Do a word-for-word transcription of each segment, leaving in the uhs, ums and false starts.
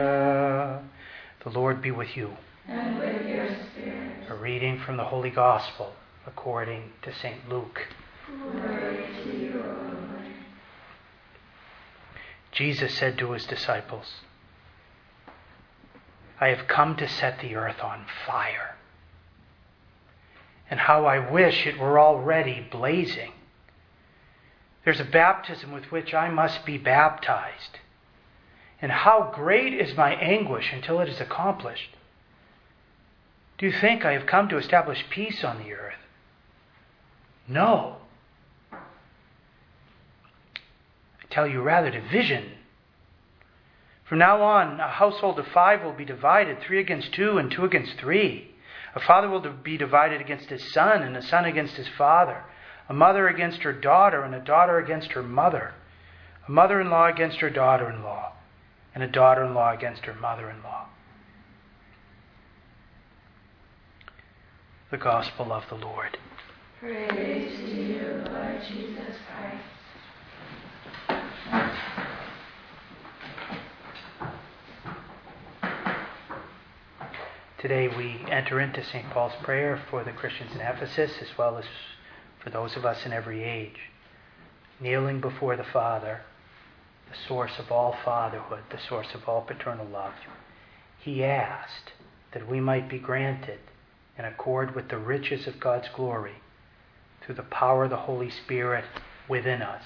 Uh, the Lord be with you. And with your spirit. A reading from the Holy Gospel according to Saint Luke. Glory to you, O Lord. Jesus said to his disciples, I have come to set the earth on fire. And how I wish it were already blazing. There's a baptism with which I must be baptized. And how great is my anguish until it is accomplished. Do you think I have come to establish peace on the earth? No. I tell you rather division. From now on, a household of five will be divided, three against two and two against three. A father will be divided against his son and a son against his father. A mother against her daughter and a daughter against her mother. A mother-in-law against her daughter-in-law. And a daughter-in-law against her mother-in-law. The Gospel of the Lord. Praise to you, Lord Jesus Christ. Today we enter into Saint Paul's prayer for the Christians in Ephesus as well as for those of us in every age. Kneeling before the Father, the source of all fatherhood, the source of all paternal love, he asked that we might be granted, in accord with the riches of God's glory, through the power of the Holy Spirit within us,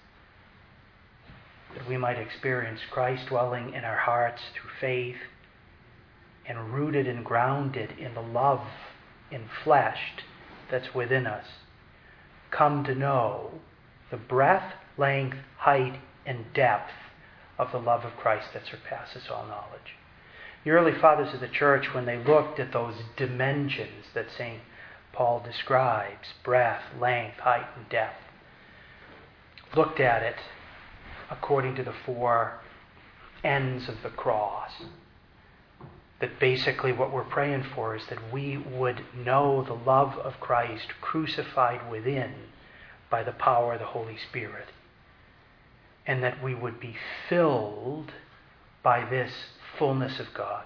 that we might experience Christ dwelling in our hearts through faith and rooted and grounded in the love enfleshed that's within us, come to know the breadth, length, height, and depth of the love of Christ that surpasses all knowledge. The early fathers of the church, when they looked at those dimensions that Saint Paul describes, breadth, length, height, and depth, looked at it according to the four ends of the cross. That basically what we're praying for is that we would know the love of Christ crucified within by the power of the Holy Spirit. And that we would be filled by this fullness of God.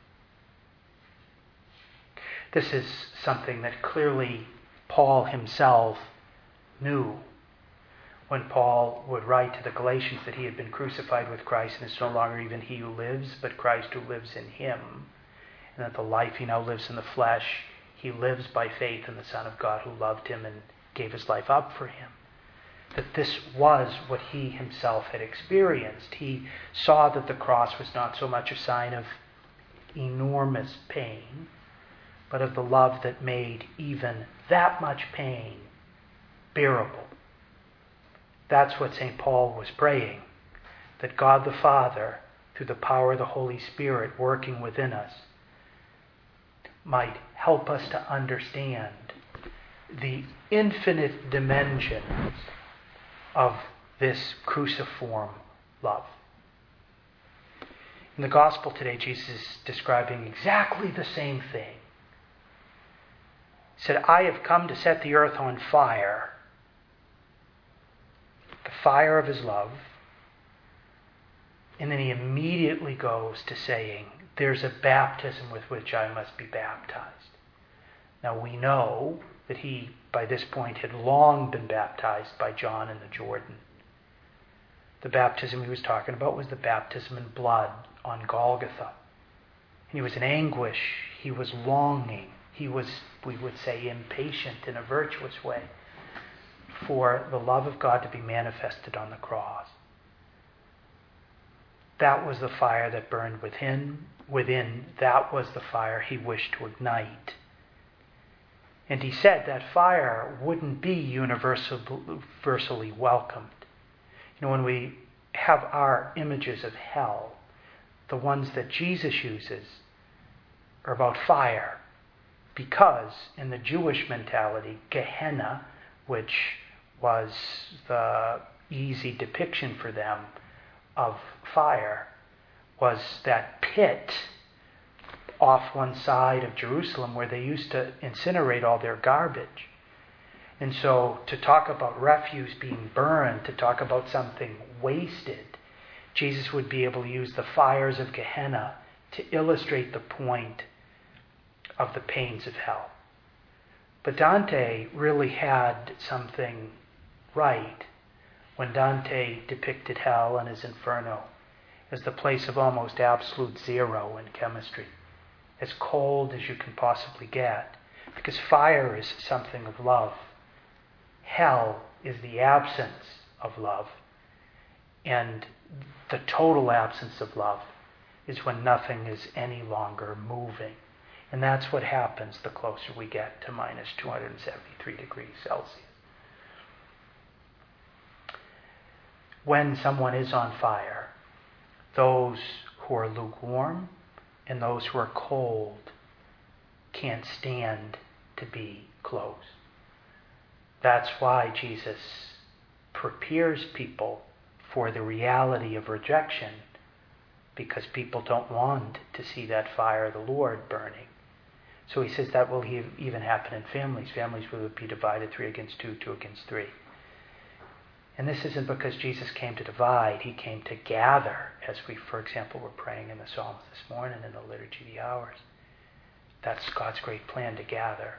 This is something that clearly Paul himself knew when Paul would write to the Galatians that he had been crucified with Christ and it's no longer even he who lives, but Christ who lives in him. And that the life he now lives in the flesh, he lives by faith in the Son of God who loved him and gave his life up for him. That this was what he himself had experienced. He saw that the cross was not so much a sign of enormous pain, but of the love that made even that much pain bearable. That's what Saint Paul was praying, that God the Father, through the power of the Holy Spirit working within us, might help us to understand the infinite dimensions of this cruciform love. In the Gospel today, Jesus is describing exactly the same thing. He said, I have come to set the earth on fire. The fire of his love. And then he immediately goes to saying, there's a baptism with which I must be baptized. Now we know that he, by this point, had long been baptized by John in the Jordan. The baptism he was talking about was the baptism in blood on Golgotha. And he was in anguish. He was longing. He was, we would say, impatient in a virtuous way for the love of God to be manifested on the cross. That was the fire that burned within. Within, that was the fire he wished to ignite. And he said that fire wouldn't be universally welcomed. You know, when we have our images of hell, the ones that Jesus uses are about fire. Because in the Jewish mentality, Gehenna, which was the easy depiction for them of fire, was that pit off one side of Jerusalem where they used to incinerate all their garbage. And so to talk about refuse being burned, to talk about something wasted, Jesus would be able to use the fires of Gehenna to illustrate the point of the pains of hell. But Dante really had something right when Dante depicted hell and his Inferno as the place of almost absolute zero in chemistry, as cold as you can possibly get, because fire is something of love. Hell is the absence of love, and the total absence of love is when nothing is any longer moving. And that's what happens the closer we get to minus two hundred seventy-three degrees Celsius. When someone is on fire, those who are lukewarm and those who are cold can't stand to be close. That's why Jesus prepares people for the reality of rejection, because people don't want to see that fire of the Lord burning. So he says that will even happen in families. Families will be divided three against two, two against three. And this isn't because Jesus came to divide. He came to gather, as we, for example, were praying in the Psalms this morning in the Liturgy of the Hours. That's God's great plan, to gather.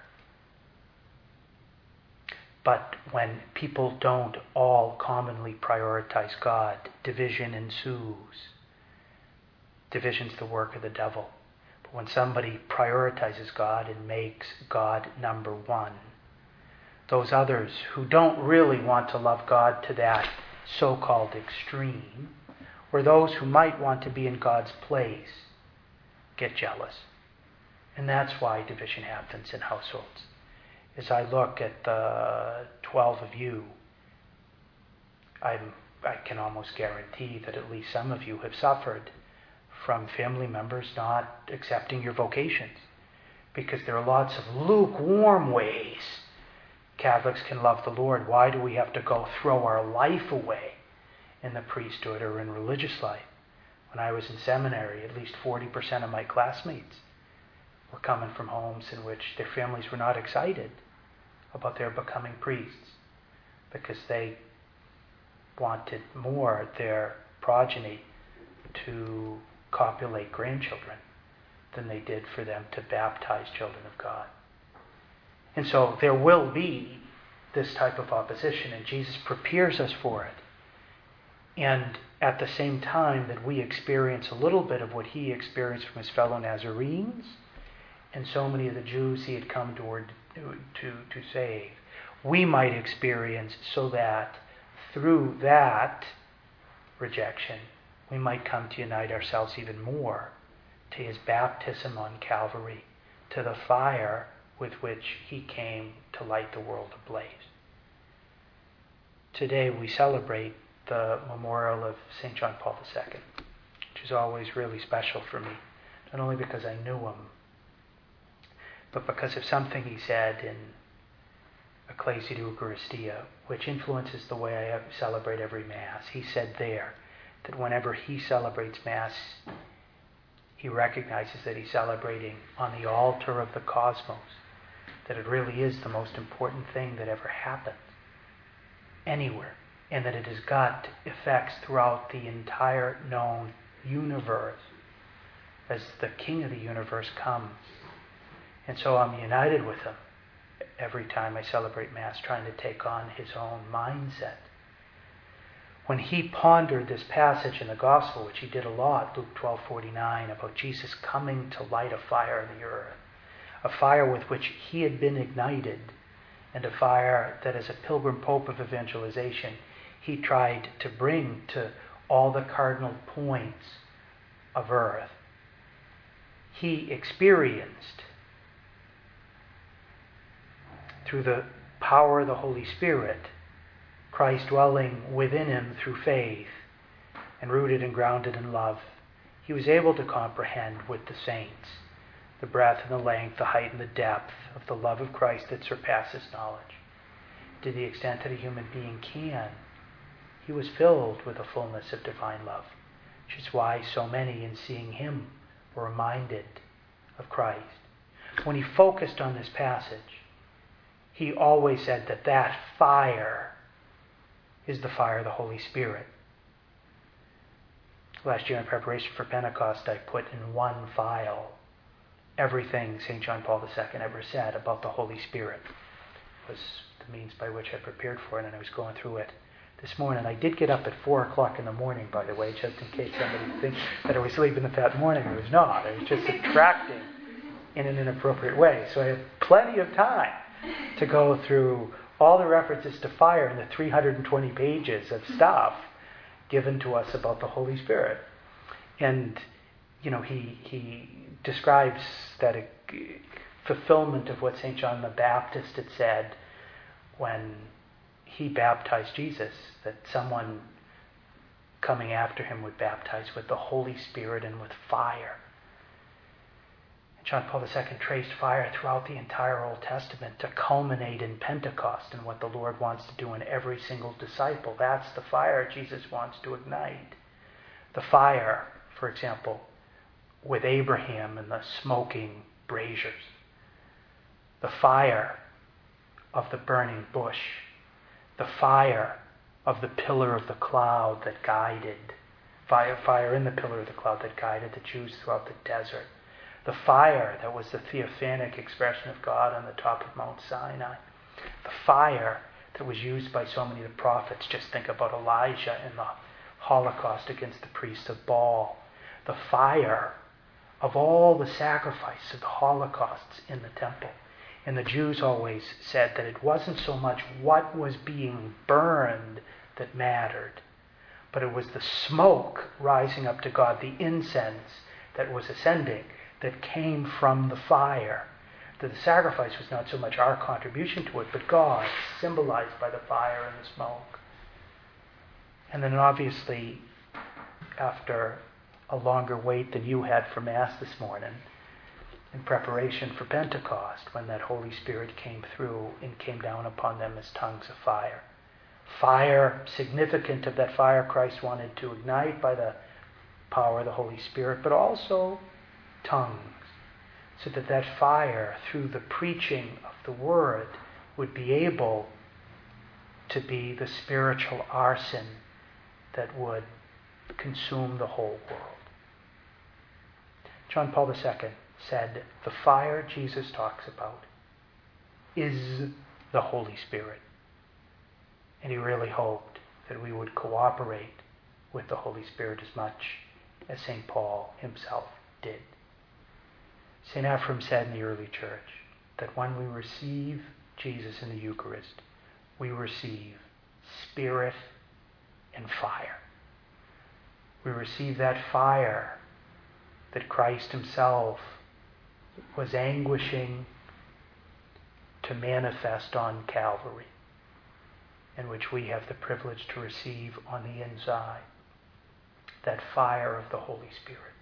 But when people don't all commonly prioritize God, division ensues. Division's the work of the devil. But when somebody prioritizes God and makes God number one, those others who don't really want to love God to that so-called extreme, or those who might want to be in God's place, get jealous. And that's why division happens in households. As I look at the twelve of you, I'm, I can almost guarantee that at least some of you have suffered from family members not accepting your vocations, because there are lots of lukewarm ways Catholics can love the Lord. Why do we have to go throw our life away in the priesthood or in religious life? When I was in seminary, at least forty percent of my classmates were coming from homes in which their families were not excited about their becoming priests, because they wanted more their progeny to copulate grandchildren than they did for them to baptize children of God. And so there will be this type of opposition, and Jesus prepares us for it. And at the same time that we experience a little bit of what he experienced from his fellow Nazarenes, and so many of the Jews he had come toward to, to, to save, we might experience, so that through that rejection, we might come to unite ourselves even more to his baptism on Calvary, to the fire with which he came to light the world ablaze. Today we celebrate the memorial of Saint John Paul the Second, which is always really special for me, not only because I knew him, but because of something he said in Ecclesia de Eucharistia, which influences the way I celebrate every Mass. He said there that whenever he celebrates Mass, he recognizes that he's celebrating on the altar of the cosmos, that it really is the most important thing that ever happened anywhere, and that it has got effects throughout the entire known universe as the King of the universe comes. And so I'm united with him every time I celebrate Mass, trying to take on his own mindset. When he pondered this passage in the Gospel, which he did a lot, Luke twelve forty-nine, about Jesus coming to light a fire in the earth, a fire with which he had been ignited, and a fire that as a pilgrim pope of evangelization, he tried to bring to all the cardinal points of earth. He experienced, through the power of the Holy Spirit, Christ dwelling within him through faith and rooted and grounded in love. He was able to comprehend with the saints the breadth and the length, the height and the depth of the love of Christ that surpasses knowledge. To the extent that a human being can, he was filled with the fullness of divine love, which is why so many, in seeing him, were reminded of Christ. When he focused on this passage, he always said that that fire is the fire of the Holy Spirit. Last year in preparation for Pentecost, I put in one file everything Saint John Paul the Second ever said about the Holy Spirit. It was the means by which I prepared for it, and I was going through it this morning. I did get up at four o'clock in the morning, by the way, just in case somebody thinks that I was sleeping at that morning. I was not. I was just subtracting in an inappropriate way. So I had plenty of time to go through all the references to fire in the three hundred twenty pages of stuff given to us about the Holy Spirit. And, you know, he he describes that a fulfillment of what Saint John the Baptist had said when he baptized Jesus, that someone coming after him would baptize with the Holy Spirit and with fire. And John Paul the Second traced fire throughout the entire Old Testament to culminate in Pentecost and what the Lord wants to do in every single disciple. That's the fire Jesus wants to ignite. The fire, for example, with Abraham and the smoking braziers. The fire of the burning bush. The fire of the pillar of the cloud that guided, fire, fire in the pillar of the cloud that guided the Jews throughout the desert. The fire that was the theophanic expression of God on the top of Mount Sinai. The fire that was used by so many of the prophets. Just think about Elijah in the Holocaust against the priests of Baal. The fire of all the sacrifices of the Holocausts in the temple. And the Jews always said that it wasn't so much what was being burned that mattered, but it was the smoke rising up to God, the incense that was ascending, that came from the fire. That the sacrifice was not so much our contribution to it, but God, symbolized by the fire and the smoke. And then obviously, after a longer wait than you had for Mass this morning, in preparation for Pentecost, when that Holy Spirit came through and came down upon them as tongues of fire. Fire, significant of that fire Christ wanted to ignite by the power of the Holy Spirit, but also tongues, so that that fire, through the preaching of the Word, would be able to be the spiritual arson that would consume the whole world. John Paul the Second said, the fire Jesus talks about is the Holy Spirit. And he really hoped that we would cooperate with the Holy Spirit as much as Saint Paul himself did. Saint Ephrem said in the early church that when we receive Jesus in the Eucharist, we receive Spirit and fire. We receive that fire that Christ himself was anguishing to manifest on Calvary, and which we have the privilege to receive on the inside, that fire of the Holy Spirit.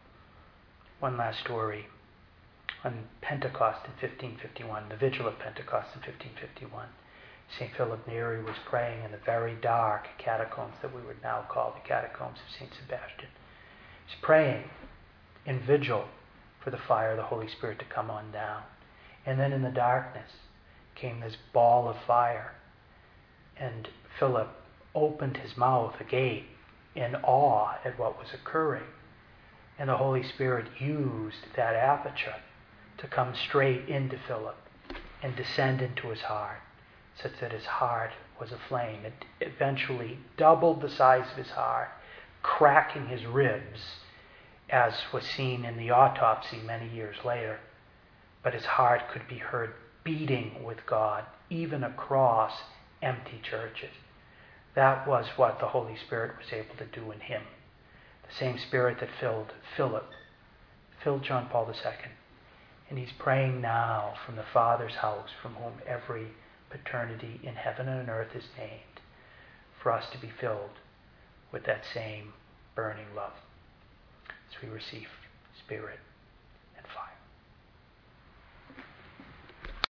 One last story. On Pentecost in fifteen fifty-one, the vigil of Pentecost in fifteen fifty-one, Saint Philip Neri was praying in the very dark catacombs that we would now call the catacombs of Saint Sebastian. He's praying in vigil for the fire of the Holy Spirit to come on down. And then in the darkness came this ball of fire. And Philip opened his mouth agape in awe at what was occurring. And the Holy Spirit used that aperture to come straight into Philip and descend into his heart, such that his heart was aflame. It eventually doubled the size of his heart, cracking his ribs, as was seen in the autopsy many years later. But his heart could be heard beating with God, even across empty churches. That was what the Holy Spirit was able to do in him. The same Spirit that filled Philip, filled John Paul the Second. And he's praying now from the Father's house, from whom every paternity in heaven and on earth is named, for us to be filled with that same burning love as we receive Spirit